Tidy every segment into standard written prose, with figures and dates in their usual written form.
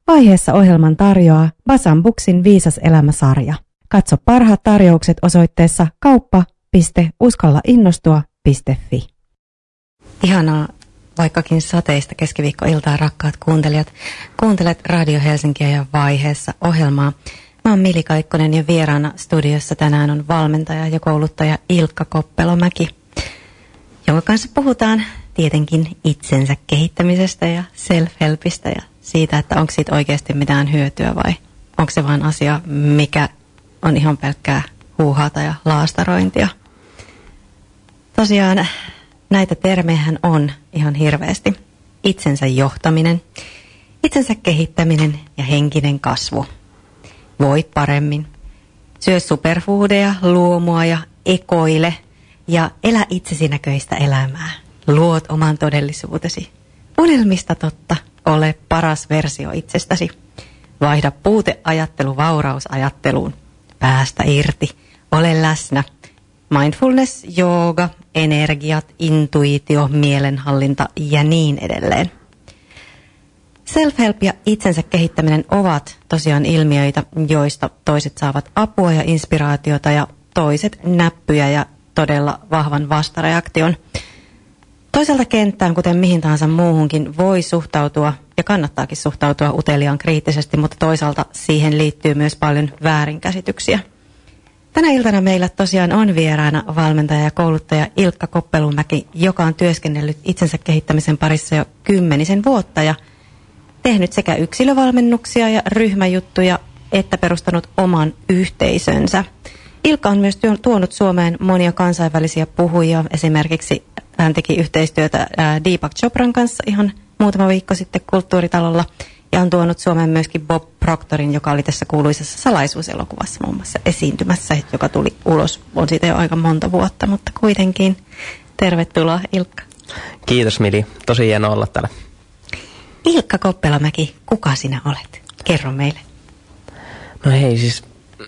Vaiheessa ohjelman tarjoaa Basan Booksin Viisas elämä-sarja. Katso parhaat tarjoukset osoitteessa kauppa.uskallainnostua.fi. Ihanaa, vaikkakin sateista keskiviikkoiltaa, rakkaat kuuntelijat. Kuuntelet Radio Helsinkiä ja Vaiheessa ohjelmaa. Mä oon Mili Kaikkonen ja vieraana studiossa tänään on valmentaja ja kouluttaja Ilkka Koppelomäki, jonka kanssa puhutaan tietenkin itsensä kehittämisestä ja self-helpistä ja siitä, että onko siitä oikeasti mitään hyötyä vai onko se vain asia, mikä on ihan pelkkää huuhaata ja laastarointia. Tosiaan näitä termejähän on ihan hirveästi. Itsensä johtaminen, itsensä kehittäminen ja henkinen kasvu. Voi paremmin. Syö superfoodeja, luomua ja ekoile ja elä itsesi näköistä elämää. Luot oman todellisuutesi. Unelmista totta, ole paras versio itsestäsi. Vaihda puuteajattelu vaurausajatteluun. Päästä irti, ole läsnä. Mindfulness, jooga, energiat, intuitio, mielenhallinta ja niin edelleen. Self-help ja itsensä kehittäminen ovat tosiaan ilmiöitä, joista toiset saavat apua ja inspiraatiota ja toiset näppyjä ja todella vahvan vastareaktion. Toisaalta kenttään, kuten mihin tahansa muuhunkin, voi suhtautua ja kannattaakin suhtautua uteliaan kriittisesti, mutta toisaalta siihen liittyy myös paljon väärinkäsityksiä. Tänä iltana meillä tosiaan on vieraana valmentaja ja kouluttaja Ilkka Koppelomäki, joka on työskennellyt itsensä kehittämisen parissa jo 10 vuotta ja tehnyt sekä yksilövalmennuksia ja ryhmäjuttuja että perustanut oman yhteisönsä. Ilkka on myös tuonut Suomeen monia kansainvälisiä puhujia. Esimerkiksi hän teki yhteistyötä Deepak Chopran kanssa ihan muutama viikko sitten Kulttuuritalolla. Ja on tuonut Suomeen myöskin Bob Proctorin, joka oli tässä kuuluisessa salaisuuselokuvassa muun muassa esiintymässä, joka tuli ulos. On siitä jo aika monta vuotta, mutta kuitenkin tervetuloa Ilkka. Kiitos Mili, tosi hienoa olla täällä. Ilkka Koppelomäki, kuka sinä olet? Kerro meille. No hei, siis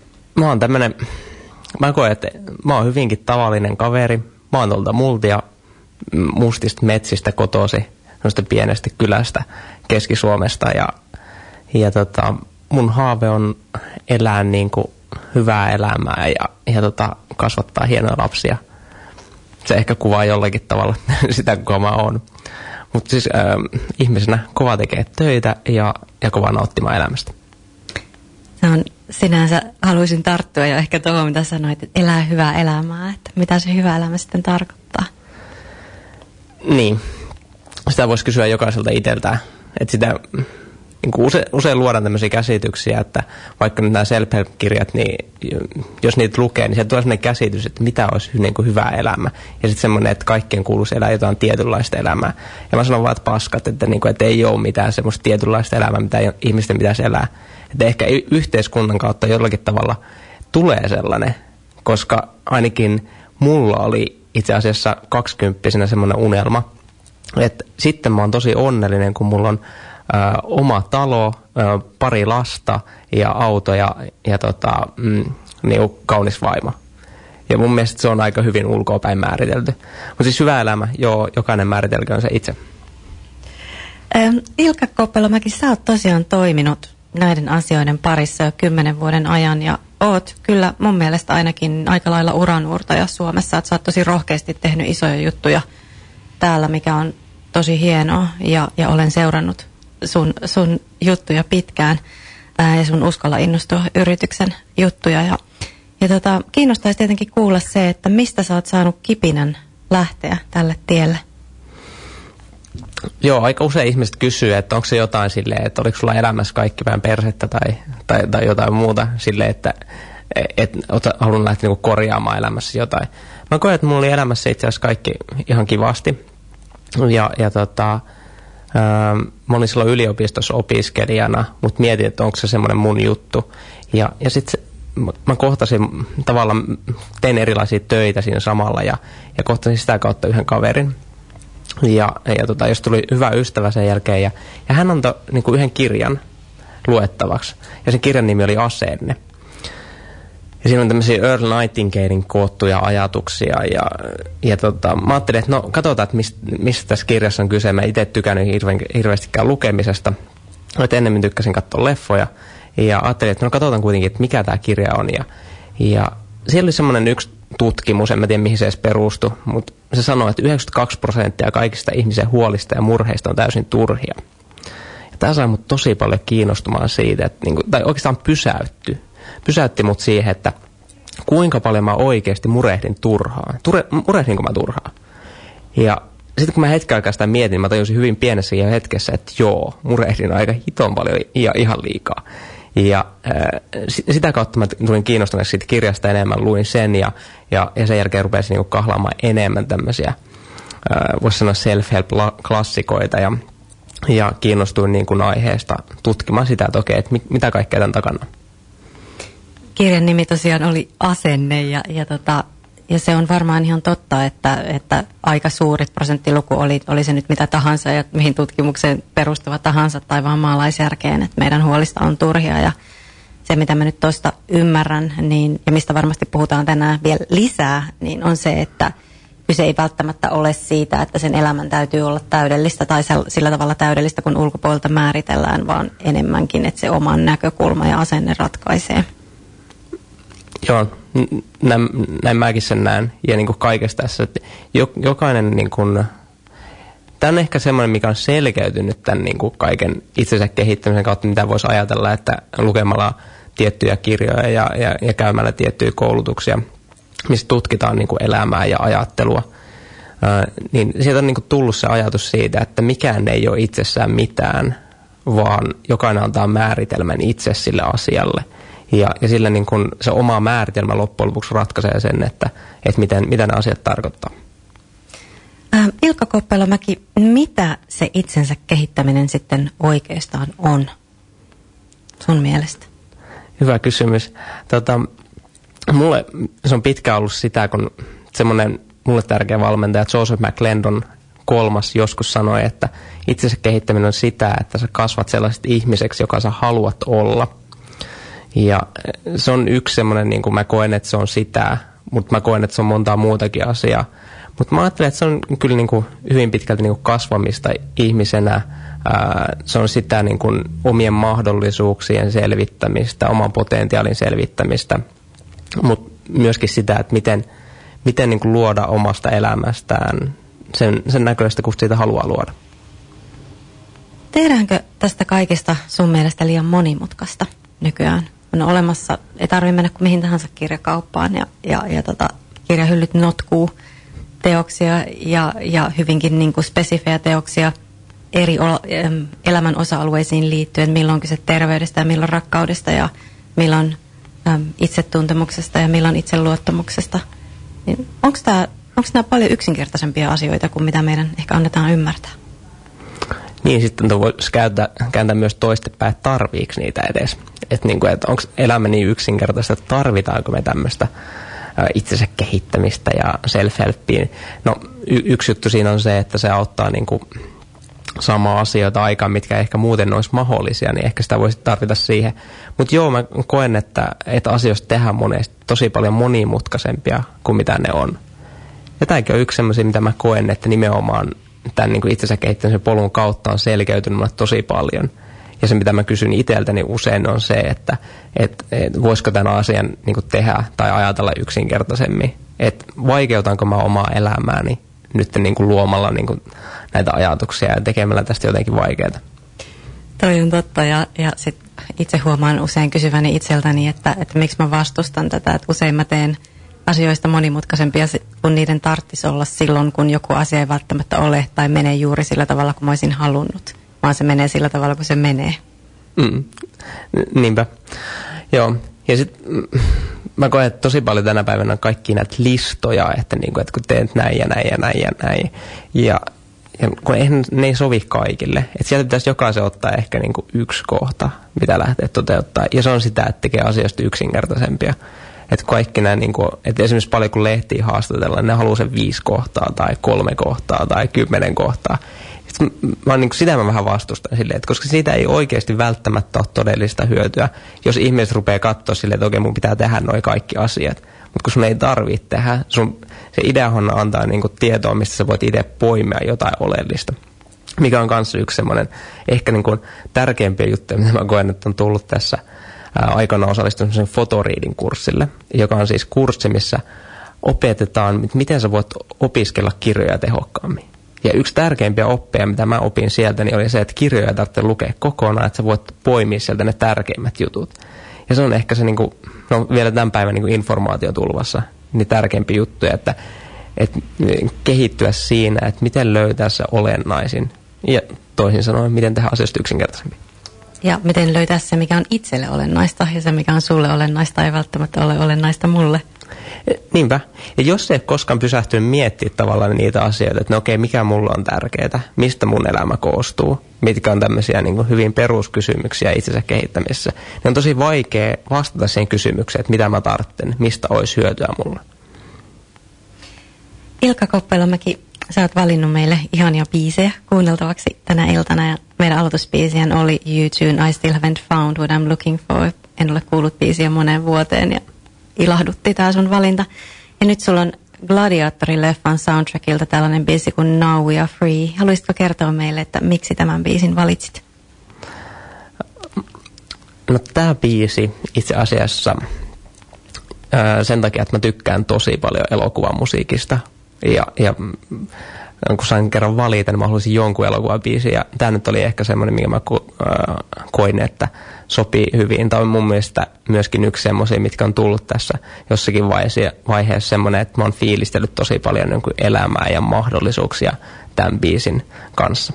mä koen, että mä oon hyvinkin tavallinen kaveri. Mä oon tuolta multia mustista metsistä kotoisin, noista pienestä kylästä Keski-Suomesta ja mun haave on elää niin kuin hyvää elämää ja kasvattaa hienoja lapsia. Se ehkä kuvaa jollakin tavalla sitä, kuka mä oon. Mutta siis ihmisenä kova tekee töitä ja kova nauttimaan elämästä. Se on sinänsä, haluaisin tarttua jo ehkä tuohon, mitä sanoit, että elää hyvää elämää. Että mitä se hyvä elämä sitten tarkoittaa? Niin, sitä voisi kysyä jokaiselta itseltään. Että sitä niin kuin usein luodaan tämmöisiä käsityksiä, että vaikka nyt nämä self-help-kirjat, niin jos niitä lukee, niin sieltä tulee sellainen käsitys, että mitä olisi niin kuin hyvä elämä. Ja sitten semmoinen, että kaikkien kuuluisi elää jotain tietynlaista elämää. Ja mä sanon vaan, että paskat, että ei ole mitään semmoista tietynlaista elämää, mitä ihmisten pitäisi elää. Että ehkä yhteiskunnan kautta jollakin tavalla tulee sellainen, koska ainakin mulla oli itse asiassa 20-vuotiaana semmoinen unelma, että sitten mä oon tosi onnellinen, kun mulla on oma talo, pari lasta ja auto ja niin kaunis vaimo. Ja mun mielestä se on aika hyvin ulkoapäin määritelty. Mutta siis hyvä elämä, jokainen määritelköön se itse. Ilkka Koppelomäki, sä oot tosiaan toiminut näiden asioiden parissa jo 10 vuoden ajan ja oot kyllä mun mielestä ainakin aika lailla uranuurtaja Suomessa. Että sä oot tosi rohkeasti tehnyt isoja juttuja täällä, mikä on tosi hienoa ja olen seurannut sun juttuja pitkään ja sun Uskalla innostua -yrityksen juttuja. Ja kiinnostaisi tietenkin kuulla se, että mistä sä oot saanut kipinän lähteä tälle tielle? Joo, aika usein ihmiset kysyy, että onko se jotain silleen, että oliko sulla elämässä kaikki vähän persettä tai jotain muuta silleen, että haluan lähteä niinku korjaamaan elämässä jotain. Mä koen, että mulla oli elämässä itse asiassa kaikki ihan kivasti. Mä olin silloin yliopistossa opiskelijana, mutta mietin, että onko se semmoinen mun juttu. Ja sitten mä kohtasin tavallaan, tein erilaisia töitä siinä samalla ja kohtasin sitä kautta yhden kaverin. Jos tuli hyvä ystävä sen jälkeen ja hän antoi niin kuin yhden kirjan luettavaksi. Ja sen kirjan nimi oli Asenne. Ja siinä on tämmöisiä Earl Nightingalen koottuja ajatuksia mä ajattelin, että no katsotaan, että mistä tässä kirjassa on kyse. Mä itse tykännyt hirveästikään lukemisesta. että ennemmin tykkäsin katsoa leffoja. Ja ajattelin, että no katsotaan kuitenkin, että mikä tämä kirja on. Ja siellä oli semmoinen yksi tutkimus, en mä tiedä mihin se edes perustui, mutta se sanoi, että 92% kaikista ihmisen huolista ja murheista on täysin turhia. Ja tämä sai mut tosi paljon kiinnostumaan siitä, että tai oikeastaan pysäytti mut siihen, että kuinka paljon mä oikeasti murehdin turhaan. Murehdinko mä turhaan? Ja sitten kun mä hetken aikaa sitä mietin, mä tajusin hyvin pienessä hetkessä, että joo, murehdin aika hiton paljon ja ihan liikaa. Ja sitä kautta mä tulin kiinnostuneeksi siitä kirjasta enemmän, luin sen ja sen jälkeen rupesin niinku kahlaamaan enemmän tämmöisiä, voisi sanoa self-help-klassikoita ja kiinnostuin niin kuin aiheesta tutkimaan sitä, että okei, että mitä kaikkea tämän takana. Kirjan nimi tosiaan oli Asenne ja se on varmaan ihan totta, että aika suuri prosenttiluku oli se nyt mitä tahansa ja mihin tutkimukseen perustuva tahansa tai vaan maalaisjärkeen, että meidän huolista on turhia ja se mitä mä nyt tuosta ymmärrän ja mistä varmasti puhutaan tänään vielä lisää, niin on se, että kyse ei välttämättä ole siitä, että sen elämän täytyy olla täydellistä tai sillä tavalla täydellistä, kun ulkopuolelta määritellään, vaan enemmänkin, että se oman näkökulma ja asenne ratkaisee. Joo, näin mäkin sen näen. Ja niin kuin kaikessa tässä, että jokainen, niin kuin, tämä on ehkä semmoinen, mikä on selkeytynyt tämän niin kuin kaiken itsensä kehittämisen kautta, mitä voisi ajatella, että lukemalla tiettyjä kirjoja ja käymällä tiettyjä koulutuksia, missä tutkitaan niin kuin elämää ja ajattelua, niin sieltä on niin kuin tullut se ajatus siitä, että mikään ei ole itsessään mitään, vaan jokainen antaa määritelmän itse sille asialle. Ja sillä niin kun se oma määritelmä loppujen lopuksi ratkaisee sen, että mitä ne asiat tarkoittaa. Ilkka Koppelomäki, mitä se itsensä kehittäminen sitten oikeastaan on sun mielestä? Hyvä kysymys. Mulle se on pitkään ollut sitä, kun semmoinen mulle tärkeä valmentaja Joseph McClendon kolmas joskus sanoi, että itsensä kehittäminen on sitä, että sä kasvat sellaiset ihmiseksi, joka sä haluat olla. Ja se on yksi semmoinen, niin kuin mä koen, että se on sitä, mutta mä koen, että se on montaa muutakin asiaa. Mutta mä ajattelen, että se on kyllä niin kuin hyvin pitkälti niin kuin kasvamista ihmisenä. Se on sitä niin kuin omien mahdollisuuksien selvittämistä, oman potentiaalin selvittämistä, mutta myöskin sitä, että miten niin kuin luoda omasta elämästään sen näköistä, kun siitä haluaa luoda. Tehdäänkö tästä kaikesta sun mielestä liian monimutkaista nykyään? On olemassa, ei tarvitse mennä kuin mihin tahansa kirjakauppaan ja kirjahyllyt notkuu teoksia ja hyvinkin niin kuin spesifejä teoksia eri elämän osa-alueisiin liittyen, milloin kyse terveydestä ja milloin rakkaudesta ja milloin itsetuntemuksesta ja milloin itseluottamuksesta. Niin onko nämä paljon yksinkertaisempia asioita kuin mitä meidän ehkä annetaan ymmärtää? Niin, sitten voisi kääntää myös toistepäin, että tarviiko niitä edes. Että onko elämä niin yksinkertaista, että tarvitaanko me tämmöistä itsensä kehittämistä ja self-helppiä. No, yksi juttu siinä on se, että se auttaa niin kuin samaa asioita aikaan, mitkä ehkä muuten olisi mahdollisia, niin ehkä sitä voisi tarvita siihen. Mutta joo, mä koen, että asioista tehdään monesti tosi paljon monimutkaisempia kuin mitä ne on. Ja tämäkin on yksi sellaisia, mitä mä koen, että nimenomaan tämän niin kuin itsensä kehittämisen polun kautta on selkeytynyt mulle tosi paljon. Ja se, mitä mä kysyn itseltäni usein, on se, että voisiko tämän asian niin kuin tehdä tai ajatella yksinkertaisemmin. Että vaikeutanko mä omaa elämääni nyt niin kuin luomalla niin kuin näitä ajatuksia ja tekemällä tästä jotenkin vaikeaa. Toi on totta ja sit itse huomaan usein kysyväni itseltäni, että miksi mä vastustan tätä. Että usein mä teen asioista monimutkaisempia, kun niiden tarvitsisi olla silloin, kun joku asia ei välttämättä ole tai menee juuri sillä tavalla, kun mä olisin halunnut, vaan se menee sillä tavalla, kun se menee. Niinpä. Joo. Ja sitten mä koen, että tosi paljon tänä päivänä on kaikki näitä listoja, että kun teet näin ja näin ja näin ja näin. Ja kun ne ei sovi kaikille. Että sieltä pitäisi jokaisen ottaa ehkä niin kuin yksi kohta, mitä lähtee toteuttaa. Ja se on sitä, että tekee asioista yksinkertaisempia. Että kaikki nämä, niin kuin, että esimerkiksi paljon kun lehtiä haastatellaan, ne haluaa sen 5 kohtaa tai 3 kohtaa tai 10 kohtaa. Sitä mä vähän vastustan silleen, että koska siitä ei oikeasti välttämättä ole todellista hyötyä, jos ihmiset rupeaa katsoa silleen, että okei, mun pitää tehdä noi kaikki asiat. Mutta kun sun ei tarvitse tehdä, se ideahan antaa niinku tietoa, mistä sä voit itse poimia jotain oleellista. mikä on myös yksi semmoinen ehkä niin kuin tärkeimpiä juttuja, mitä mä koen, että on tullut tässä aikana osallistunut semmoisen fotoriidin kurssille, joka on siis kurssi, missä opetetaan, miten sä voit opiskella kirjoja tehokkaammin. Ja yksi tärkeimpiä oppeja, mitä mä opin sieltä, niin oli se, että kirjoja tarvitsee lukea kokonaan, että sä voit poimia sieltä ne tärkeimmät jutut. Ja se on ehkä se, niin kuin, no vielä tämän päivän niin kuin informaatiotulvassa, niin tärkeimpi juttu, että kehittyä siinä, että miten löytää se olennaisin. Ja toisin sanoen, miten tehdä asioista yksinkertaisemmin. Ja miten löytää se, mikä on itselle olennaista, ja se, mikä on sulle olennaista, ei välttämättä ole olennaista mulle. Niinpä. Ja jos ei koskaan pysähtynyt miettiä tavallaan niitä asioita, että no okei, mikä mulla on tärkeää, mistä mun elämä koostuu, mitkä on tämmöisiä niin kuin hyvin peruskysymyksiä itsensä kehittämisessä, niin on tosi vaikea vastata siihen kysymykseen, että mitä mä tarvitsen, mistä olisi hyötyä mulle. Ilkka Koppelomäki, sä oot valinnut meille ihania biisejä kuunneltavaksi tänä iltana, ja meidän aloitusbiisihän oli You Tune, I Still Haven't Found What I'm Looking For. En ole kuullut biisiä moneen vuoteen, ja ilahdutti tää sun valinta. Ja nyt sulla on Gladiator-leffan soundtrackilta tällainen biisi kuin Now We Are Free. Haluaisitko kertoa meille, että miksi tämän biisin valitsit? No tää biisi itse asiassa sen takia, että mä tykkään tosi paljon elokuvamusiikista. Ja kun sain kerran valita, niin mä haluaisin jonkun elokuvabiisin. Ja tää nyt oli ehkä semmoinen, minkä mä koin, että sopii hyvin. Tämä on mun mielestä myöskin yksi semmoisia, mitkä on tullut tässä jossakin vaiheessa semmoinen, että mä oon fiilistellyt tosi paljon niin kuin elämää ja mahdollisuuksia tämän biisin kanssa.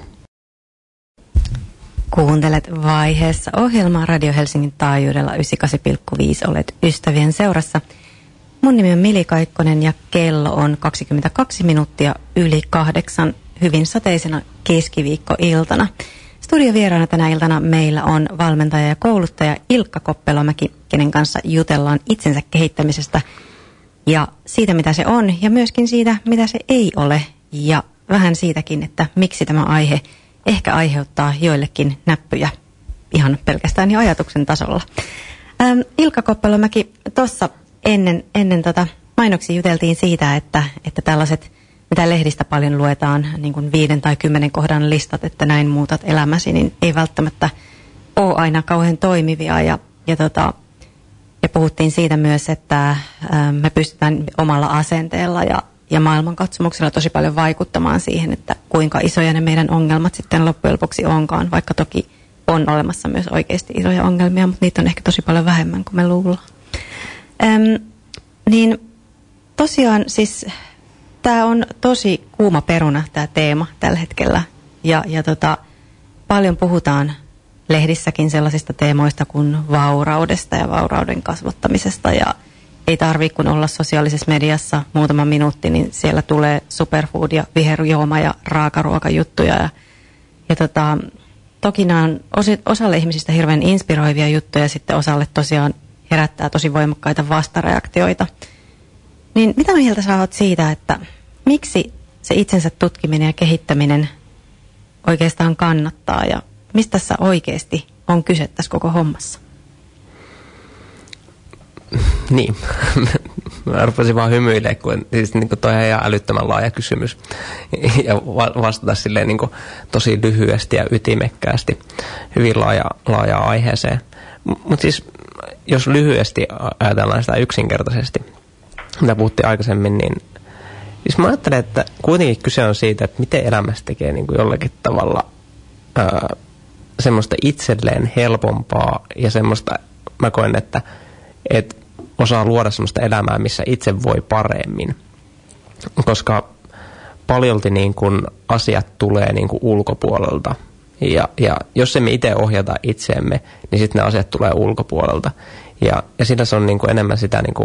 Kuuntelet Vaiheessa ohjelmaa Radio Helsingin taajuudella 98,5. Olet ystävien seurassa. Mun nimi on Mili Kaikkonen ja kello on 22 minuuttia yli 8 hyvin sateisena keskiviikkoiltana. Studiovieraana tänä iltana meillä on valmentaja ja kouluttaja Ilkka Koppelomäki, kenen kanssa jutellaan itsensä kehittämisestä ja siitä, mitä se on, ja myöskin siitä, mitä se ei ole, ja vähän siitäkin, että miksi tämä aihe ehkä aiheuttaa joillekin näppyjä ihan pelkästään jo ajatuksen tasolla. Ilkka Koppelomäki, tuossa ennen mainoksia juteltiin siitä, että tällaiset, mitä lehdistä paljon luetaan, niin kuin 5 tai 10 kohdan listat, että näin muutat elämäsi, niin ei välttämättä ole aina kauhean toimivia. Ja puhuttiin siitä myös, että me pystytään omalla asenteella ja maailmankatsomuksella tosi paljon vaikuttamaan siihen, että kuinka isoja ne meidän ongelmat sitten loppujen lopuksi onkaan, vaikka toki on olemassa myös oikeasti isoja ongelmia, mutta niitä on ehkä tosi paljon vähemmän kuin me luullaan. Niin tosiaan siis tämä on tosi kuuma peruna tämä teema tällä hetkellä ja paljon puhutaan lehdissäkin sellaisista teemoista kuin vauraudesta ja vaurauden kasvattamisesta ja ei tarvitse kun olla sosiaalisessa mediassa muutama minuutti, niin siellä tulee superfood ja viherjuoma ja raakaruokajuttuja ja toki nämä on osalle ihmisistä hirveän inspiroivia juttuja ja sitten osalle tosiaan herättää tosi voimakkaita vastareaktioita. Niin mitä mieltä sä oot siitä, että miksi se itsensä tutkiminen ja kehittäminen oikeastaan kannattaa ja mistä tässä oikeasti on kyse tässä koko hommassa? Niin, mä rupesin vaan hymyilemään, kun siis niin toi on ihan älyttömän laaja kysymys ja vastata silleen niin tosi lyhyesti ja ytimekkäästi hyvin laaja aiheeseen. Mutta siis jos lyhyesti ajatellaan sitä yksinkertaisesti, mitä puhuttiin aikaisemmin, niin siis mä ajattelen, että kuitenkin kyse on siitä, että miten elämässä tekee niin kuin jollakin tavalla semmoista itselleen helpompaa ja semmoista, mä koen, että osaa luoda semmoista elämää, missä itse voi paremmin. Koska paljolti niin kuin asiat tulee niin kuin ulkopuolelta. Ja jos emme itse ohjata itseemme, niin sitten ne asiat tulee ulkopuolelta. Ja siinä se on niin kuin enemmän sitä, niin kuin,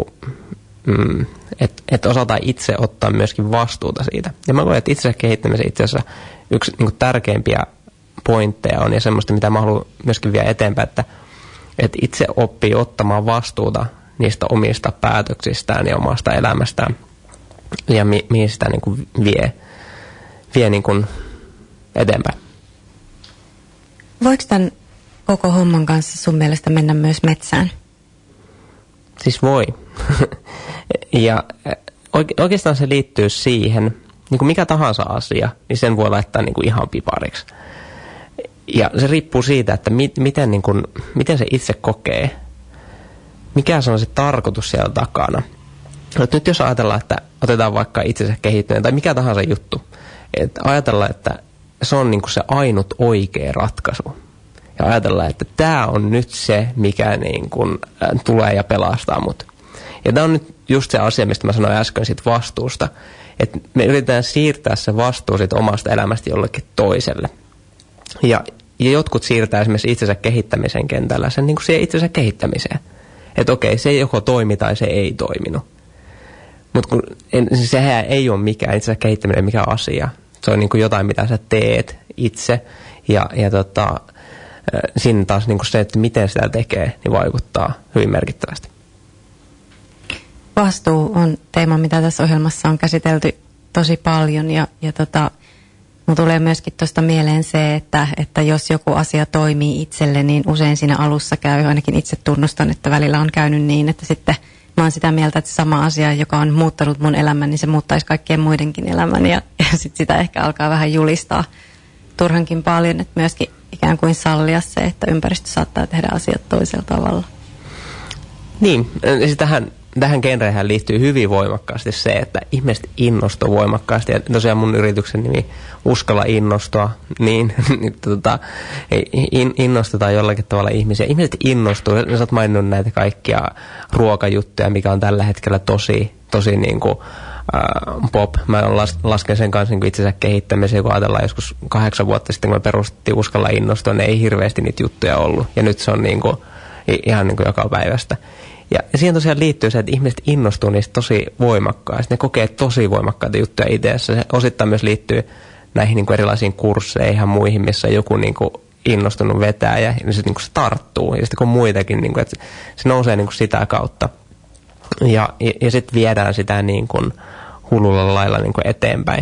että osataan itse ottaa myöskin vastuuta siitä. Ja mä koen, että itsensä kehittämisen itse asiassa yksi niin kuin tärkeimpiä pointteja on, ja semmoista, mitä mä haluan myöskin vielä eteenpäin, että itse oppii ottamaan vastuuta niistä omista päätöksistään ja omasta elämästään, ja mihin sitä niin kuin vie niin kuin eteenpäin. Voiko tämän koko homman kanssa sun mielestä mennä myös metsään? Siis voi. Ja oikeastaan se liittyy siihen, niin kuin mikä tahansa asia, niin sen voi laittaa niin kuin ihan pipariksi. Ja se riippuu siitä, että miten se itse kokee. Mikä se on se tarkoitus siellä takana. Nyt jos ajatellaan, että otetaan vaikka itsensä kehittyminen tai mikä tahansa juttu. Että ajatellaan, että se on niin kuin se ainut oikea ratkaisu. Ja ajatellaan, että tämä on nyt se, mikä niin kuin tulee ja pelastaa mut. Ja tämä on nyt just se asia, mistä mä sanoin äsken siitä vastuusta. Että me yritetään siirtää se vastuu siitä omasta elämästä jollekin toiselle. Ja jotkut siirtää esimerkiksi itsensä kehittämisen kentällä sen niin kuin siihen itsensä kehittämiseen. Että okei, se joko toimi tai se ei toiminut. Mutta sehän ei ole mikään itsensä kehittäminen, mikä asia. Se on niin kuin jotain, mitä sä teet itse. Ja siinä taas niin kuin se, että miten sitä tekee, niin vaikuttaa hyvin merkittävästi. Vastuu on teema, mitä tässä ohjelmassa on käsitelty tosi paljon. Ja mun tulee myöskin tuosta mieleen se, että jos joku asia toimii itselle, niin usein siinä alussa käy, ainakin itse tunnustan, että välillä on käynyt niin, että sitten mä oon sitä mieltä, että sama asia, joka on muuttanut mun elämän, niin se muuttaisi kaikkien muidenkin elämän. Ja sitten sitä ehkä alkaa vähän julistaa turhankin paljon, että myöskin ikään kuin sallia se, että ympäristö saattaa tehdä asiat toisella tavalla. Niin, tähän genrehän liittyy hyvin voimakkaasti se, että ihmiset innostuu voimakkaasti. Ja tosiaan mun yrityksen nimi Uskalla innostua, niin innostetaan jollakin tavalla ihmisiä. Ihmiset innostuu, sä oot maininnut näitä kaikkia ruokajuttuja, mikä on tällä hetkellä tosi niin kuin pop. Mä lasken sen kanssa niin itsensä kehittämiseen, kun ajatellaan joskus 8 vuotta sitten, kun me perustettiin Uskalla innostua, niin ei hirveästi niitä juttuja ollut. Ja nyt se on niin kuin, ihan niin kuin joka päivästä. Ja siihen tosiaan liittyy se, että ihmiset innostuu niistä tosi voimakkaasti. Ne kokee tosi voimakkaita juttuja itseessä. Se osittain myös liittyy näihin niin kuin erilaisiin kursseihin ja muihin, missä joku niin kuin innostunut vetää ja se, niin kuin se tarttuu. Ja sitten kun muitakin, niin kuin, että se nousee niin kuin sitä kautta. Ja sitten viedään sitä niin kuin hullulla lailla niin kuin eteenpäin.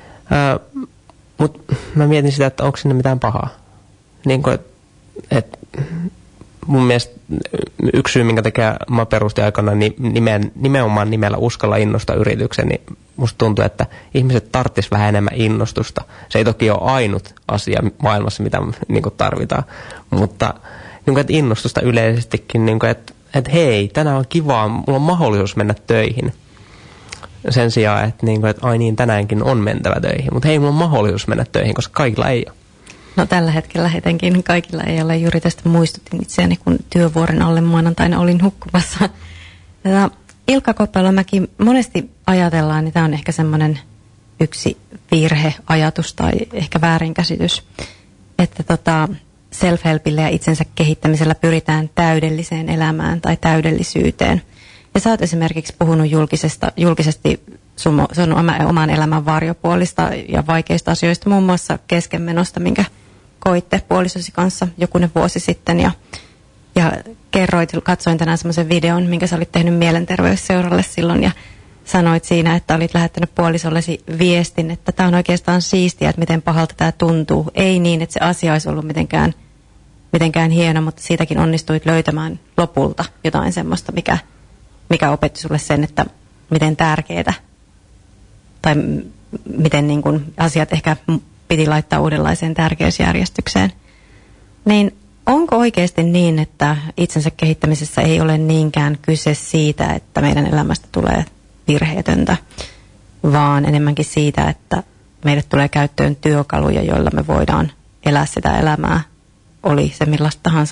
Mutta mä mietin sitä, että onko sinne mitään pahaa. Niin kuin, että mun mielestä yksi syy, minkä takia mä perustin aikana nimenomaan nimellä Uskalla innostaa yrityksen, niin musta tuntuu, että ihmiset tarttis vähän enemmän innostusta. Se ei toki ole ainut asia maailmassa, mitä niin kuin tarvitaan, mutta niin kuin, että innostusta yleisestikin, niin kuin, että hei, tänään on kivaa, mulla on mahdollisuus mennä töihin. Sen sijaan, että, niin kuin, että ai niin, tänäänkin on mentävä töihin, mutta hei, mulla on mahdollisuus mennä töihin, koska kaikilla ei ole. No tällä hetkellä etenkin kaikilla ei ole. Juuri tästä muistutin itseäni, kun työvuoren alle maanantaina olin hukkumassa. Ilkka Koppelomäki, monesti ajatellaan, niin tämä on ehkä semmoinen yksi virheajatus tai ehkä väärinkäsitys, että self-helpillä ja itsensä kehittämisellä pyritään täydelliseen elämään tai täydellisyyteen. Ja sä oot esimerkiksi puhunut julkisesti sun oman elämän varjopuolista ja vaikeista asioista, muun muassa keskenmenosta, minkä koitte puolisosi kanssa jokunen vuosi sitten. Ja katsoin tänään semmoisen videon, minkä sä olit tehnyt mielenterveysseuralle silloin ja sanoit siinä, että olit lähettänyt puolisollesi viestin, että tämä on oikeastaan siistiä, että miten pahalta tämä tuntuu. Ei niin, että se asia olisi ollut mitenkään hieno, mutta siitäkin onnistuit löytämään lopulta jotain semmoista, mikä opetti sulle sen, että miten tärkeää tai miten niin kuin asiat ehkä piti laittaa uudenlaiseen tärkeysjärjestykseen. Niin onko oikeasti niin, että itsensä kehittämisessä ei ole niinkään kyse siitä, että meidän elämästä tulee virheetöntä, vaan enemmänkin siitä, että meille tulee käyttöön työkaluja, joilla me voidaan elää sitä elämää, oli se millaista tahansa?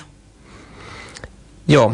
Joo.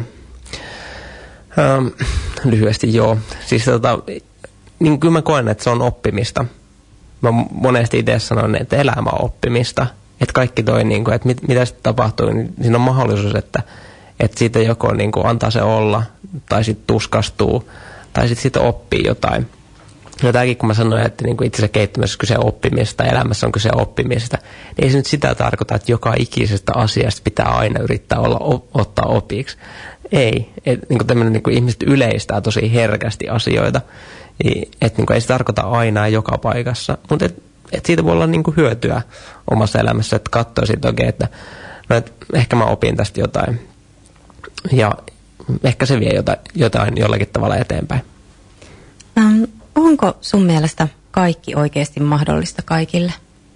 Lyhyesti joo. Siis niin kyllä mä koen, että se on oppimista. Mä monesti itse sanon, että elämä on oppimista. Että kaikki toi, niin kuin, että mitä sitten tapahtuu, niin siinä on mahdollisuus, että siitä joko niin kuin antaa se olla, tai sitten tuskastuu, tai sitten oppii jotain. Ja tämäkin, kun mä sanoin, että niin kuin itsensä kehittämisessä kyse oppimista, elämässä on kyse oppimista, niin ei se nyt sitä tarkoita, että joka ikisestä asiasta pitää aina yrittää ottaa opiksi. Ei. Niin tämmöinen niin ihmiset yleistää tosi herkästi asioita. Että niin ei se tarkoita aina joka paikassa. Mutta et siitä voi olla niin hyötyä omassa elämässä, että katsoisit oikein, että ehkä mä opin tästä jotain. Ja ehkä se vie jotain jollakin tavalla eteenpäin. Onko sun mielestä kaikki oikeasti mahdollista kaikille?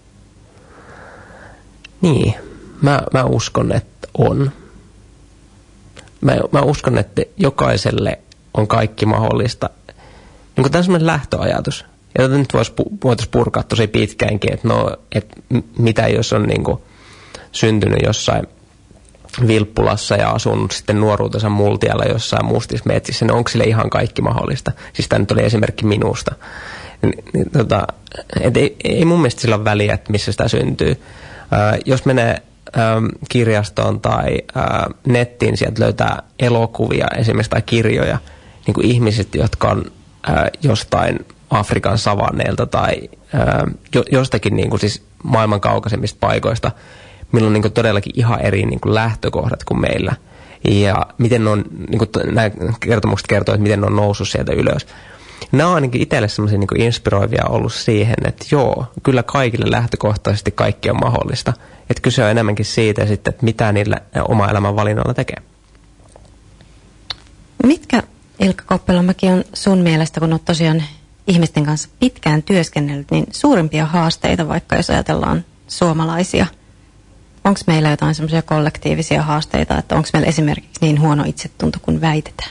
Niin, mä uskon, että on. Mä uskon, että jokaiselle on kaikki mahdollista. Niin kuin tämä on sellainen lähtöajatus. Ja tätä nyt voitaisiin purkaa tosi pitkäänkin, että mitä jos on niin kuin syntynyt jossain Vilppulassa ja asunut sitten nuoruutensa multialla jossain mustissa metsissä, niin onko sille ihan kaikki mahdollista? Siis tämä nyt oli esimerkki minusta. Ei mun mielestä sillä ole väliä, että missä sitä syntyy. Jos menee kirjastoon tai nettiin, sieltä löytää elokuvia esimerkiksi tai kirjoja, niin kuin ihmiset, jotka on jostain Afrikan savanneilta tai jostakin niin kuin siis maailman kaukaisemmista paikoista, milloin on niin kuin todellakin ihan eri niin kuin lähtökohdat kuin meillä. Ja miten on, niin kuin nämä kertomukset kertoo, että miten ne on noussut sieltä ylös. Nämä on ainakin itselle sellaisia niin kuin inspiroivia ollut siihen, että joo, kyllä kaikille lähtökohtaisesti kaikki on mahdollista. Että kyse on enemmänkin siitä sitten, että mitä niillä oma elämän valinnoilla tekee. Mitkä, Ilkka Koppelomäki, on sun mielestä, kun olet tosiaan ihmisten kanssa pitkään työskennellyt, niin suurimpia haasteita, vaikka jos ajatellaan suomalaisia? Onko meillä jotain semmoisia kollektiivisia haasteita, että onko meillä esimerkiksi niin huono itsetunto kuin väitetään?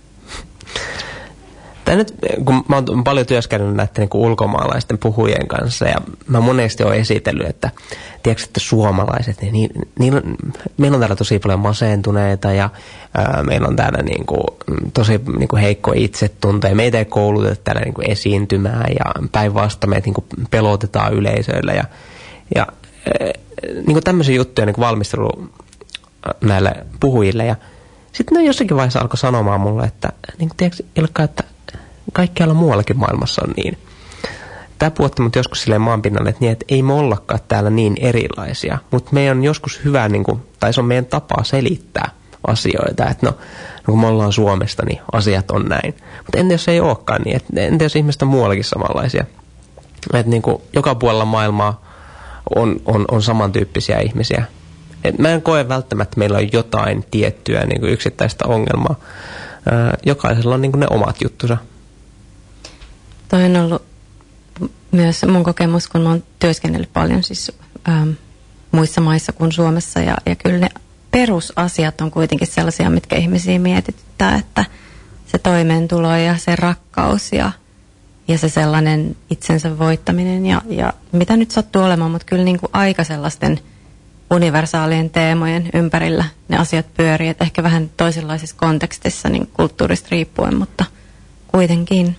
Tai nyt, kun mä oon paljon työskennellyt näiden niin kuin ulkomaalaisten puhujien kanssa, ja mä monesti oon esitellyt, että tiedätkö, että suomalaiset, niin meillä on täällä tosi paljon masentuneita, ja meillä on täällä niin kuin, tosi niin kuin heikko itsetunto, ja meitä ei kouluteta täällä niin kuin esiintymään, ja päinvastoin meitä niin kuin pelotetaan yleisöillä, ja niin kuin tämmöisiä juttuja niin kuin valmistelu näille puhujille, ja sitten ne jossakin vaiheessa alkoi sanomaan mulle, että niin kuin, tiedätkö, Ilkka, että kaikkialla muuallakin maailmassa on niin. Tämä puhutti mut joskus silleen maanpinnalle, että, niin, että ei me ollakaan täällä niin erilaisia, mutta meidän on joskus hyvä, niin kuin, tai se on meidän tapa selittää asioita, että no kun me ollaan Suomesta, niin asiat on näin. Mutta entä jos ei olekaan niin, että entä jos ihmiset on muuallakin samanlaisia? Että niin kuin, joka puolella maailmaa on samantyyppisiä ihmisiä. Et mä en koe välttämättä, että meillä on jotain tiettyä niin kuin yksittäistä ongelmaa. Jokaisella on niin kuin ne omat juttunsa. Toi on ollut myös mun kokemus, kun mä oon työskennellyt paljon siis muissa maissa kuin Suomessa. Ja kyllä ne perusasiat on kuitenkin sellaisia, mitkä ihmisiä mietityttää, että se toimeentulo ja se rakkaus ja se sellainen itsensä voittaminen ja mitä nyt sattuu olemaan, mutta kyllä niin kuin aika sellaisten universaalien teemojen ympärillä ne asiat pyörii, että ehkä vähän toisenlaisessa kontekstissa niin kulttuurista riippuen, mutta kuitenkin.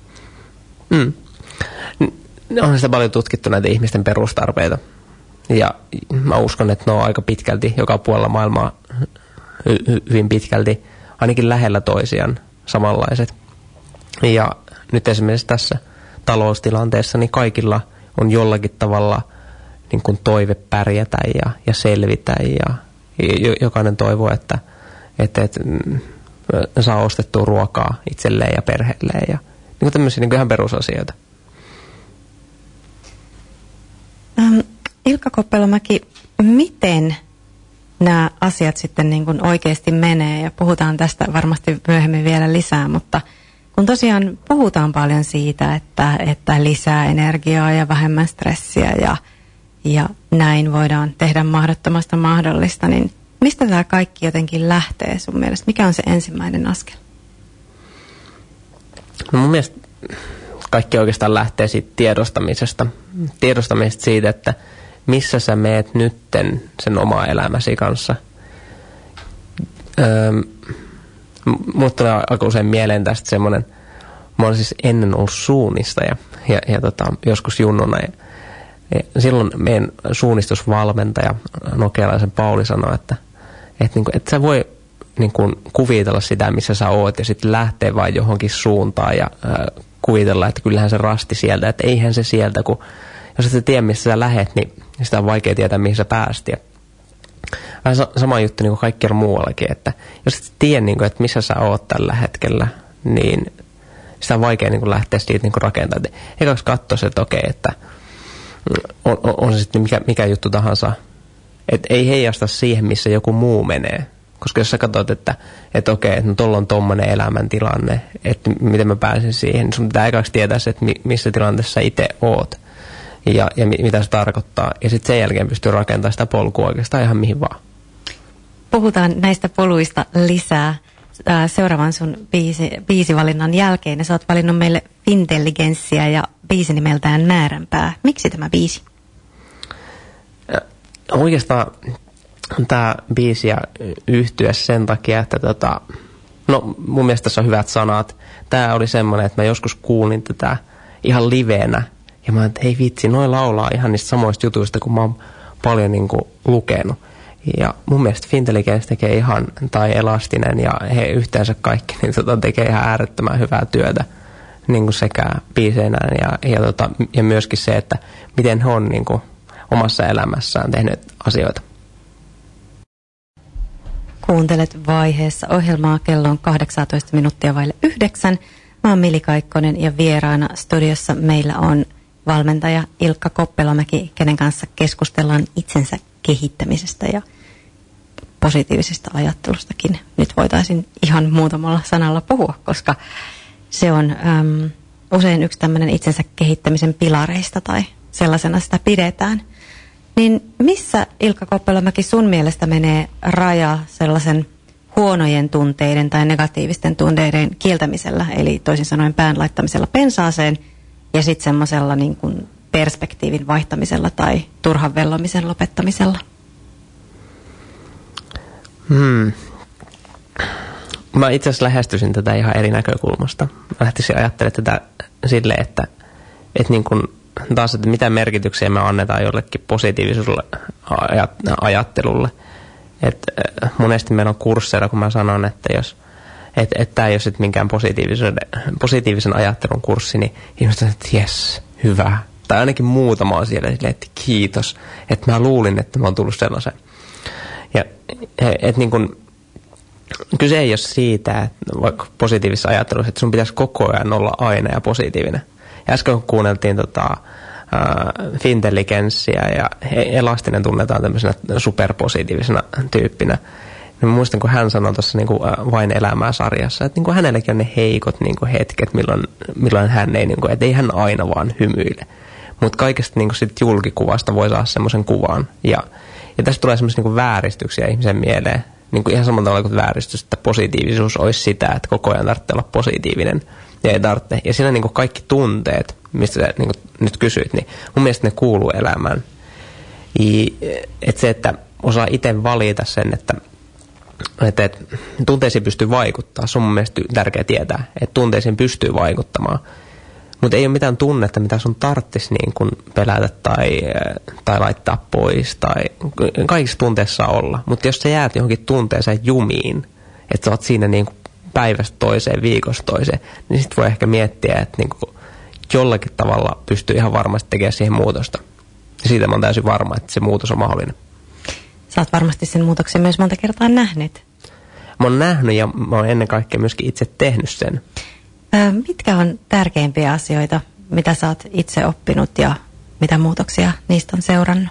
On sitä paljon tutkittu näitä ihmisten perustarpeita ja mä uskon, että ne on aika pitkälti joka puolella maailmaa hyvin pitkälti ainakin lähellä toisiaan samanlaiset. Ja nyt esimerkiksi tässä taloustilanteessa niin kaikilla on jollakin tavalla niin kuin toive pärjätä ja selvitä ja jokainen toivoo, että saa ostettua ruokaa itselleen ja perheelleen ja niin kuin tämmöisiä niin kuin ihan perusasioita. Ilkka Koppelomäki, miten nämä asiat sitten niin kuin oikeasti menee ja puhutaan tästä varmasti myöhemmin vielä lisää, mutta kun tosiaan puhutaan paljon siitä, että lisää energiaa ja vähemmän stressiä ja näin voidaan tehdä mahdottomasta mahdollista, niin mistä tämä kaikki jotenkin lähtee sun mielestä? Mikä on se ensimmäinen askel? No mun mielestä kaikki oikeastaan lähtee siitä tiedostamisesta. Tiedostamisesta siitä, että missä sä meet nytten sen oma elämäsi kanssa. Mulle tulee aika usein mieleen tästä semmoinen, mä olen siis ennen ollut suunnistaja ja joskus junnuna ja silloin meidän suunnistusvalmentaja Nokialaisen Pauli sanoi, että sä voi niin kuin kuvitella sitä, missä sä oot ja sitten lähtee vaan johonkin suuntaan ja kuvitella, että kyllähän se rasti sieltä, että eihän se sieltä, kun jos et tiedä, missä sä lähet, niin sitä on vaikea tietää, mihin sä pääst. Ja vähän sama juttu niin kuin kaikkialla muuallakin, että jos et tiedä, niin kuin, että missä sä oot tällä hetkellä, niin sitä on vaikea niin kuin lähteä siitä niin kuin rakentamaan. Eikä katsoa se, että okei, että on se sitten mikä juttu tahansa, että ei heijasta siihen, missä joku muu menee, Koska jos sä katsot, että okei, että no tuolla on tommoinen elämäntilanne, että miten mä pääsen siihen, niin sun pitää ekaksi tietää se, että missä tilanteessa sä itse oot ja mitä se tarkoittaa. Ja sitten sen jälkeen pystyy rakentamaan sitä polkua oikeastaan ihan mihin vaan. Puhutaan näistä poluista lisää seuraavan sun biisivalinnan jälkeen. Ja sä oot valinnut meille Fintelligenssiä ja biisi nimeltään Määränpää. Miksi tämä biisi? Oikeastaan tämä biisi ja yhtyä sen takia, että no mun mielestä tässä on hyvät sanat. Tämä oli semmoinen, että mä joskus kuulin tätä ihan liveenä. Ja mä ajattelin, että hei vitsi, noi laulaa ihan niistä samoista jutuista, kun mä oon paljon niin kuin lukenut. Ja mun mielestä Fintelligens tekee ihan, tai Elastinen ja he yhteensä kaikki, niin tekee ihan äärettömän hyvää työtä. Niin kuin sekä biiseinään ja myöskin se, että miten he on niin kuin omassa elämässään tehnyt asioita. Kuuntelet Vaiheessa ohjelmaa, kello on 18 minuuttia vaille 9. Mä oon Mili Kaikkonen ja vieraana studiossa meillä on valmentaja Ilkka Koppelomäki, kenen kanssa keskustellaan itsensä kehittämisestä ja positiivisesta ajattelustakin. Nyt voitaisiin ihan muutamalla sanalla puhua, koska se on usein yksi tämmöinen itsensä kehittämisen pilareista tai sellaisena sitä pidetään. Niin missä, Ilkka Koppelomäki, sun mielestä menee raja sellaisen huonojen tunteiden tai negatiivisten tunteiden kieltämisellä, eli toisin sanoen pään laittamisella pensaaseen ja sitten semmoisella niin kuin perspektiivin vaihtamisella tai turhan vellomisen lopettamisella? Mä itse asiassa lähestyisin tätä ihan eri näkökulmasta. Mä lähtisin ajattelemaan tätä silleen, että niin kuin taas, että mitä merkityksiä me annetaan jollekin positiiviselle ajattelulle. Että monesti meillä on kursseilla, kun mä sanon, että jos tämä ei ole sitten minkään positiivisen ajattelun kurssi, niin ihmiset on, että jes, hyvä. Tai ainakin muutama on siellä silleen, että kiitos, että mä luulin, että mä oon tullut sellaisen. Ja että niin kun, kyse ei ole siitä, että vaikka positiivisessa ajattelussa, että sun pitäisi koko ajan olla aina ja positiivinen. Ja äsken kun kuunneltiin Fintelligenssiä ja Elastinen tunnetaan tämmöisenä superpositiivisena tyyppinä. Niin mä muistan, kun hän sanoi tuossa niin Vain elämää -sarjassa, että niin kuin hänelläkin on ne heikot niin kuin hetket, milloin hän ei, niin kuin, että ei hän aina vaan hymyile. Mutta kaikesta niin kuin sit julkikuvasta voi saada semmoisen kuvan. Ja tästä tulee semmoisia niin vääristyksiä ihmisen mieleen. Niin kuin ihan samalla tavalla kuin vääristys, että positiivisuus olisi sitä, että koko ajan tarvitsee olla positiivinen. Ja ei tarvitse. Ja siinä niin kuin kaikki tunteet, mistä sä niin kuin nyt kysyit, niin mun mielestä ne kuuluu elämään. Että se, että osaa itse valita sen, että tunteisiin pystyy vaikuttaa. Se on mun mielestä tärkeää tietää, että tunteisiin pystyy vaikuttamaan. Mutta ei ole mitään tunnetta, mitä sun tarvitsisi niin kuin pelätä tai laittaa pois. Tai kaikissa tunteissa saa olla. Mutta jos sä jäät johonkin tunteeseen jumiin, että sä oot siinä niin kuin päivästä toiseen, viikosta toiseen, niin sit voi ehkä miettiä, että niin kuin jollakin tavalla pystyy ihan varmasti tekemään siihen muutosta. Ja siitä mä oon täysin varma, että se muutos on mahdollinen. Sä oot varmasti sen muutoksen myös monta kertaa nähnyt. Mä oon nähnyt ja mä oon ennen kaikkea myöskin itse tehnyt sen. Mitkä on tärkeimpiä asioita, mitä sä oot itse oppinut ja mitä muutoksia niistä on seurannut?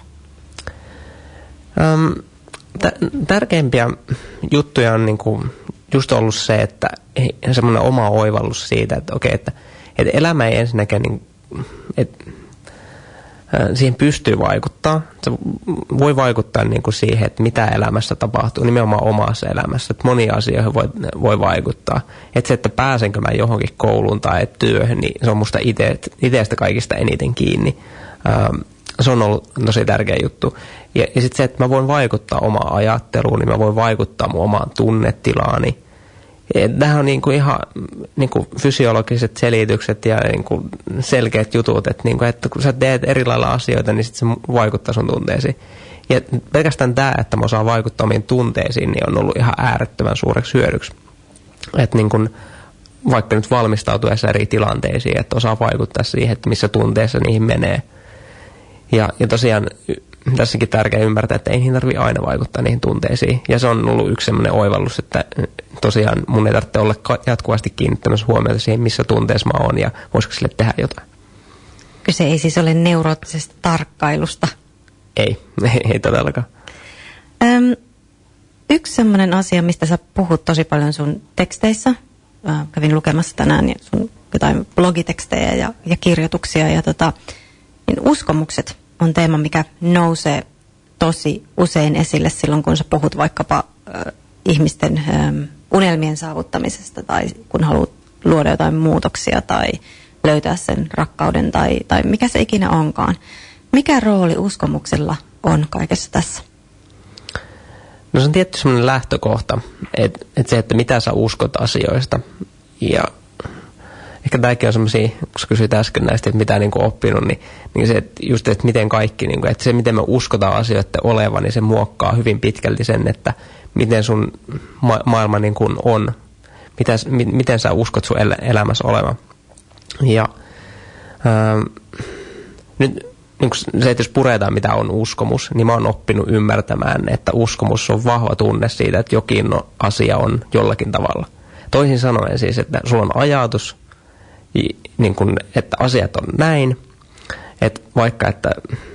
Tärkeimpiä juttuja on niinku just ollut se, että semmoinen oma oivallus siitä, että okei, että elämä ei ensinnäkään, niin, että siihen pystyy vaikuttaa. Se voi vaikuttaa niin kuin siihen, että mitä elämässä tapahtuu, nimenomaan omassa elämässä. Että monia asioihin voi vaikuttaa. Että se, että pääsenkö mä johonkin kouluun tai työhön, niin se on musta itsestä kaikista eniten kiinni. Se on ollut tosi tärkeä juttu. Ja sitten se, että mä voin vaikuttaa omaan ajatteluun, niin mä voin vaikuttaa mun omaan tunnetilaani. Tämähän on niinku ihan niinku fysiologiset selitykset ja niinku selkeät jutut, että kun sä teet eri lailla asioita, niin sit se vaikuttaa sun tunteisiin. Ja pelkästään tämä, että mä osaan vaikuttaa omiin tunteisiin, niin on ollut ihan äärettömän suureksi hyödyksi. Että niinku, vaikka nyt valmistautuessa eri tilanteisiin, että osaa vaikuttaa siihen, että missä tunteessa niihin menee. Ja tosiaan tässäkin tärkeää ymmärtää, että ei niihin tarvitse aina vaikuttaa niihin tunteisiin. Ja se on ollut yksi sellainen oivallus, että tosiaan mun ei tarvitse olla jatkuvasti kiinnittämässä huomiota siihen, missä tunteessa mä oon ja voisiko sille tehdä jotain. Kyse ei siis ole neuroottisesta tarkkailusta. Ei todellakaan. yksi sellainen asia, mistä sä puhut tosi paljon sun teksteissä, kävin lukemassa tänään sun jotain blogitekstejä ja kirjoituksia, niin uskomukset on teema, mikä nousee tosi usein esille silloin, kun sä puhut vaikkapa ihmisten unelmien saavuttamisesta tai kun haluat luoda jotain muutoksia tai löytää sen rakkauden tai mikä se ikinä onkaan. Mikä rooli uskomuksella on kaikessa tässä? No se on tietty sellainen lähtökohta, että se, että mitä sä uskot asioista. Ja ehkä tämäkin on sellaisia, kun sä kysyit äsken näistä, että mitä niin kuin oppinut, niin se, että just, että miten kaikki, niin kuin, että se miten me uskotaan asioiden olevan, niin se muokkaa hyvin pitkälti sen, että miten sun maailma niin kuin on, miten sä uskot sun elämässä olevan. Ja nyt niin se, että jos puretaan mitä on uskomus, niin mä oon oppinut ymmärtämään, että uskomus on vahva tunne siitä, että jokin asia on jollakin tavalla. Toisin sanoen siis, että sulla on ajatus, niin kun, että asiat on näin, että vaikka, että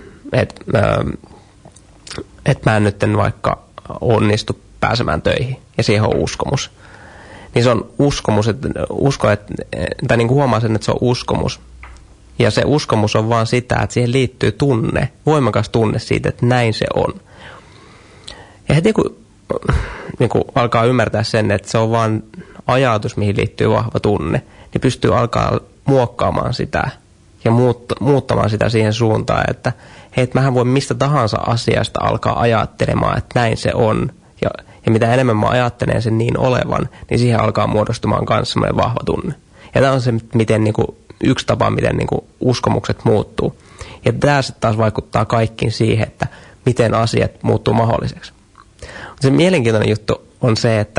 mä en nyt vaikka onnistu pääsemään töihin, ja siihen on uskomus. Niin se on uskomus, tai niin kuin huomaa sen, että se on uskomus. Ja se uskomus on vaan sitä, että siihen liittyy tunne, voimakas tunne siitä, että näin se on. Ja heti kun niin kuin alkaa ymmärtää sen, että se on vaan ajatus, mihin liittyy vahva tunne, niin pystyy alkaa muokkaamaan sitä ja muuttamaan sitä siihen suuntaan, että hei, että mähän voin mistä tahansa asiasta alkaa ajattelemaan, että näin se on. Ja mitä enemmän mä ajattelen sen niin olevan, niin siihen alkaa muodostumaan myös semmoinen vahva tunne. Ja tämä on se, miten niin kuin yksi tapa, miten niin kuin uskomukset muuttuu. Ja tämä sitten taas vaikuttaa kaikkiin siihen, että miten asiat muuttuu mahdolliseksi. Se mielenkiintoinen juttu on se, että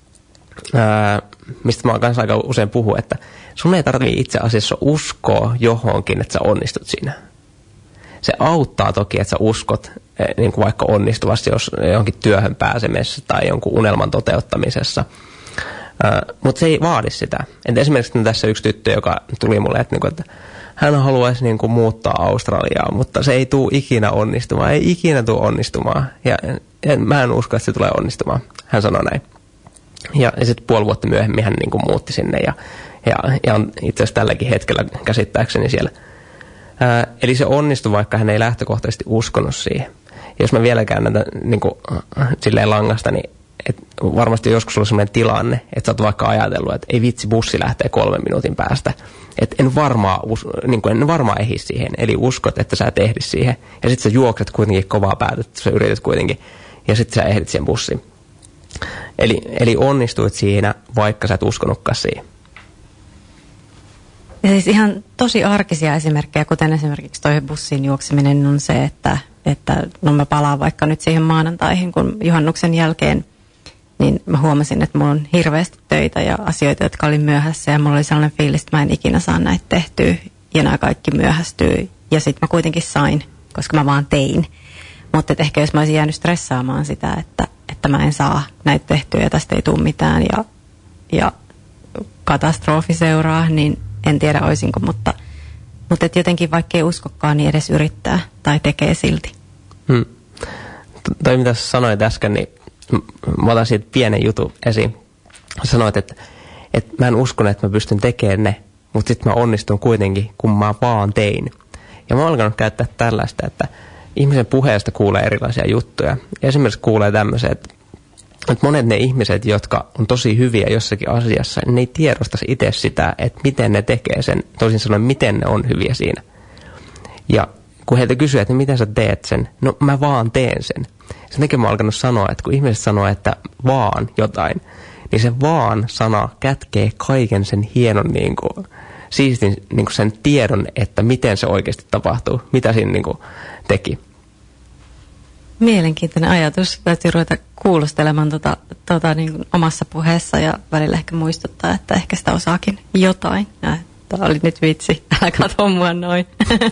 mistä mä kanssa aika usein puhun, että sun ei tarvitse itse asiassa uskoa johonkin, että sä onnistut siinä. Se auttaa toki, että sä uskot niin kuin vaikka onnistuvasti jos johonkin työhön pääsemisessä tai jonkun unelman toteuttamisessa. Mutta se ei vaadi sitä. Et esimerkiksi tässä yksi tyttö, joka tuli mulle, että hän haluaisi muuttaa Australiaan, mutta se ei tule ikinä onnistumaan. Ei ikinä tule onnistumaan. Ja mä en usko, että se tulee onnistumaan. Hän sanoi näin. Ja sitten puoli vuotta myöhemmin hän muutti sinne ja on itse asiassa tälläkin hetkellä käsittääkseni siellä. Eli se onnistui, vaikka hän ei lähtökohtaisesti uskonut siihen. Ja jos mä vielä käännän silleen langasta, niin varmasti joskus oli sellainen tilanne, että sä oot vaikka ajatellut, että ei vitsi, bussi lähtee 3 minuutin päästä. Että en varmaan ehdi siihen. Eli uskot, että sä et ehdi siihen. Ja sitten sä juokset kuitenkin kovaa päätä, että sä yrität kuitenkin. Ja sitten sä ehdit siihen bussiin. Eli onnistuit siinä, vaikka sä et uskonutkaan siihen. Ja siis ihan tosi arkisia esimerkkejä, kuten esimerkiksi toi bussiin juokseminen on se, että no mä palaan vaikka nyt siihen maanantaihin, kun juhannuksen jälkeen, niin mä huomasin, että mulla on hirveästi töitä ja asioita, jotka oli myöhässä ja mulla oli sellainen fiilis, että mä en ikinä saa näitä tehtyä ja nämä kaikki myöhästyy. Ja sit mä kuitenkin sain, koska mä vaan tein. Mutta ehkä jos mä olisin jäänyt stressaamaan sitä, että mä en saa näitä tehtyä ja tästä ei tule mitään ja katastrofi seuraa, niin en tiedä olisinko, mutta et jotenkin vaikka ei uskokaan, niin edes yrittää tai tekee silti. Toi mitä sä sanoit äsken, niin mä otan siitä pienen jutun esiin. Sanoit, että mä en uskon, että mä pystyn tekemään ne, mutta sitten mä onnistun kuitenkin, kun mä vaan tein. Ja mä oon alkanut käyttää tällaista, että ihmisen puheesta kuulee erilaisia juttuja. Ja esimerkiksi kuulee tämmöisiä, että monet ne ihmiset, jotka on tosi hyviä jossakin asiassa, ne ei tiedostaisi itse sitä, että miten ne tekee sen, toisin sanoen, miten ne on hyviä siinä. Ja kun heiltä kysyy, että miten sä teet sen, no mä vaan teen sen. Sen takia mä oon alkanut sanoa, että kun ihmiset sanoo, että vaan jotain, niin se vaan sana kätkee kaiken sen hienon siistin sen tiedon, että miten se oikeasti tapahtuu, mitä siinä teki. Mielenkiintoinen ajatus. Täytyy ruveta kuulostelemaan omassa puheessa ja välillä ehkä muistuttaa, että ehkä sitä osaakin jotain. Tämä oli nyt vitsi, älä katso mua noin.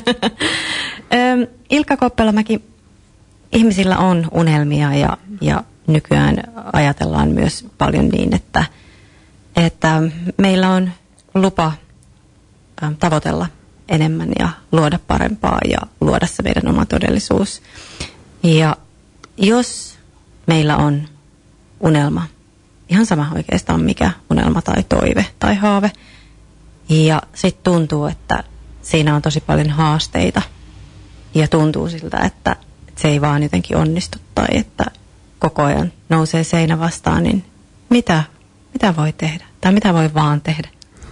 Ilkka Koppelomäki, ihmisillä on unelmia ja nykyään ajatellaan myös paljon niin, että meillä on lupa tavoitella enemmän ja luoda parempaa ja luoda se meidän oma todellisuus. Ja jos meillä on unelma. Ihan sama oikeastaan mikä unelma tai toive tai haave. Ja sitten tuntuu, että siinä on tosi paljon haasteita. Ja tuntuu siltä, että se ei vaan jotenkin onnistu tai että koko ajan nousee seinä vastaan, niin mitä voi tehdä? Tai mitä voi vaan tehdä?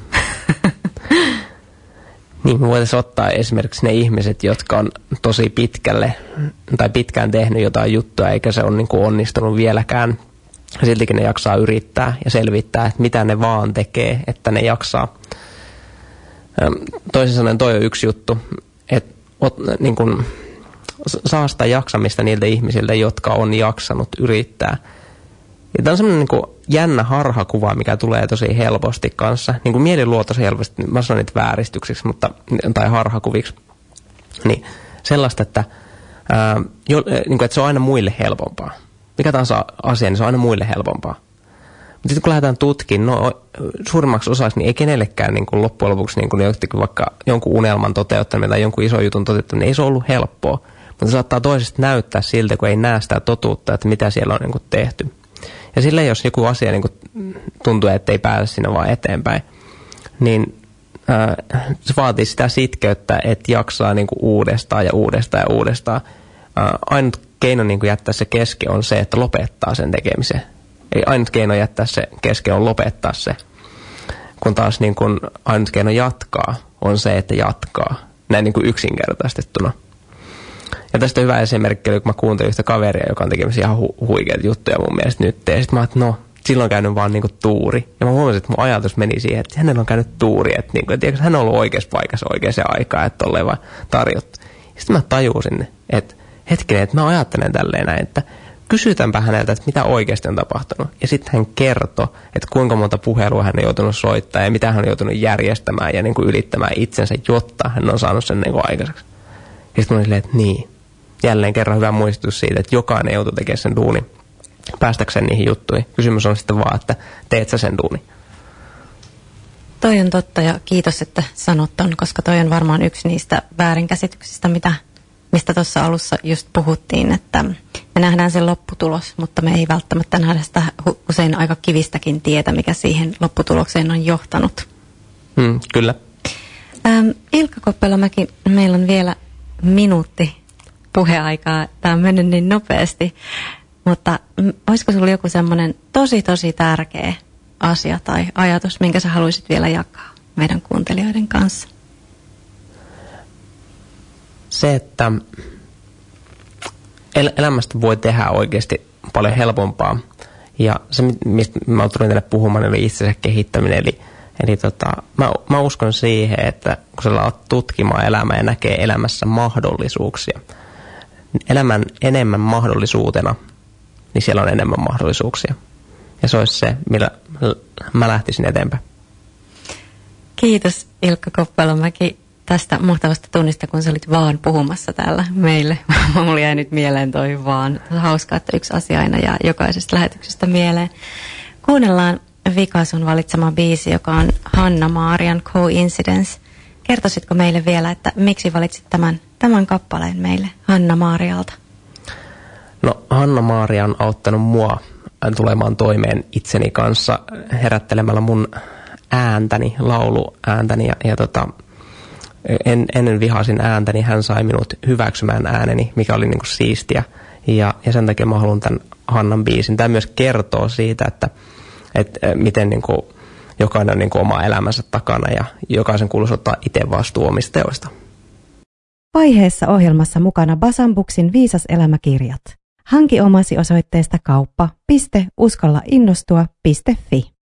Niin, me voitaisiin ottaa esimerkiksi ne ihmiset, jotka on tosi pitkälle tai pitkään tehnyt jotain juttua, eikä se ole niin kuin onnistunut vieläkään. Siltikin ne jaksaa yrittää ja selvittää, että mitä ne vaan tekee, että ne jaksaa. Toisin sanoen toi on yksi juttu, että niin kuin, saa sitä jaksamista niiltä ihmisiltä, jotka on jaksanut yrittää. Ja tämä on semmoinen niin kuin jännä harhakuva, mikä tulee tosi helposti kanssa. Niin kuin mieli luo tosi helposti, mä sanon niitä vääristyksiksi tai harhakuviksi. Niin sellaista, että, niin kuin, että se on aina muille helpompaa. Mikä tahansa asia, niin se on aina muille helpompaa. Mutta sitten kun lähdetään tutkimaan, suurimmaksi osaksi, niin ei kenellekään niin kuin loppujen lopuksi niin kuin vaikka jonkun unelman toteuttaminen tai jonkun ison jutun toteuttaminen, ei se ollut helppoa. Mutta se saattaa toisesta näyttää siltä, kun ei näe sitä totuutta, että mitä siellä on niin kuin tehty. Ja sillä jos joku asia niin kuin tuntuu, että ei pääse siinä vaan eteenpäin, niin se vaatii sitä sitkeyttä, että jaksaa niin kuin uudestaan ja uudestaan ja uudestaan. Ainut keino niin kuin jättää se kesken on se, että lopettaa sen tekemisen. Ei ainut keino jättää se kesken on lopettaa se. Kun taas niin kuin ainut keino jatkaa on se, että jatkaa. Näin niin kuin yksinkertaistettuna. Ja tästä on hyvä esimerkki, kun mä kuuntelin yhtä kaveria, joka on tekemässä ihan huikeita juttuja mun mielestä nyt. Ja sitten mä ajattelin, silloin on käynyt vaan niinku tuuri. Ja mä huomasin, että mun ajatus meni siihen, että hänellä on käynyt tuuri. Että niinku, että hän on ollut oikeassa paikassa oikeaan aikaan, että tolleen vaan tarjottu. Ja sitten mä tajusin, että hetkinen, että mä ajattelen tälleen näin, että kysytäänpä häneltä, että mitä oikeasti on tapahtunut. Ja sitten hän kertoi, että kuinka monta puhelua hän on joutunut soittamaan ja mitä hän on joutunut järjestämään ja niinku ylittämään itsensä, jotta hän on saanut sen niinku aikaiseksi. Ja sitten mä olin silleen, että niin. Jälleen kerran hyvä muistutus siitä, että jokainen joutuu tekemään sen duunin päästäkseen niihin juttuihin. Kysymys on sitten vaan, että teet sä sen duunin. Toi on totta ja kiitos, että sanot ton, koska toi on varmaan yksi niistä väärinkäsityksistä, mistä tuossa alussa just puhuttiin, että me nähdään sen lopputulos, mutta me ei välttämättä nähdä sitä usein aika kivistäkin tietä, mikä siihen lopputulokseen on johtanut. Kyllä. Ilkka Koppelomäki, meillä on vielä minuutti puheaikaa. Tämä on mennyt niin nopeasti, mutta olisiko sinulla joku semmoinen tosi tärkeä asia tai ajatus, minkä sä haluaisit vielä jakaa meidän kuuntelijoiden kanssa? Se, että elämästä voi tehdä oikeasti paljon helpompaa. Ja se, mistä mä tulin tänne puhumaan, oli itsensä kehittäminen. Eli mä uskon siihen, että kun sä alat tutkimaan elämää ja näkee elämässä mahdollisuuksia, elämän enemmän mahdollisuutena, niin siellä on enemmän mahdollisuuksia. Ja se olisi se, millä mä lähtisin eteenpäin. Kiitos Ilkka Koppelomäki tästä mahtavasta tunnista, kun sä olit vaan puhumassa täällä meille. Mulla jäi nyt mieleen toi vaan. Hauskaa, että yksi asia aina jää jokaisesta lähetyksestä mieleen. Kuunnellaan Vika sun valitsema biisi, joka on Hanna-Maarian Coincidence. Kertoisitko meille vielä, että miksi valitsit tämän kappaleen meille Hanna-Maarialta? No, Hanna-Maaria on auttanut mua tulemaan toimeen itseni kanssa herättelemällä mun ääntäni, lauluääntäni ja ennen vihasin ääntäni, hän sai minut hyväksymään ääneni, mikä oli niinku siistiä. Ja sen takia mä haluan tämän Hannan biisin. Tämä myös kertoo siitä, että miten niinku jokainen on niinku oma elämänsä takana ja jokaisen kuuluisi ottaa itse vastuu omista teoista. Vaiheessa ohjelmassa mukana Basambuksin Viisas elämäkirjat. Hanki omasi osoitteesta kauppa.uskallainnostua.fi.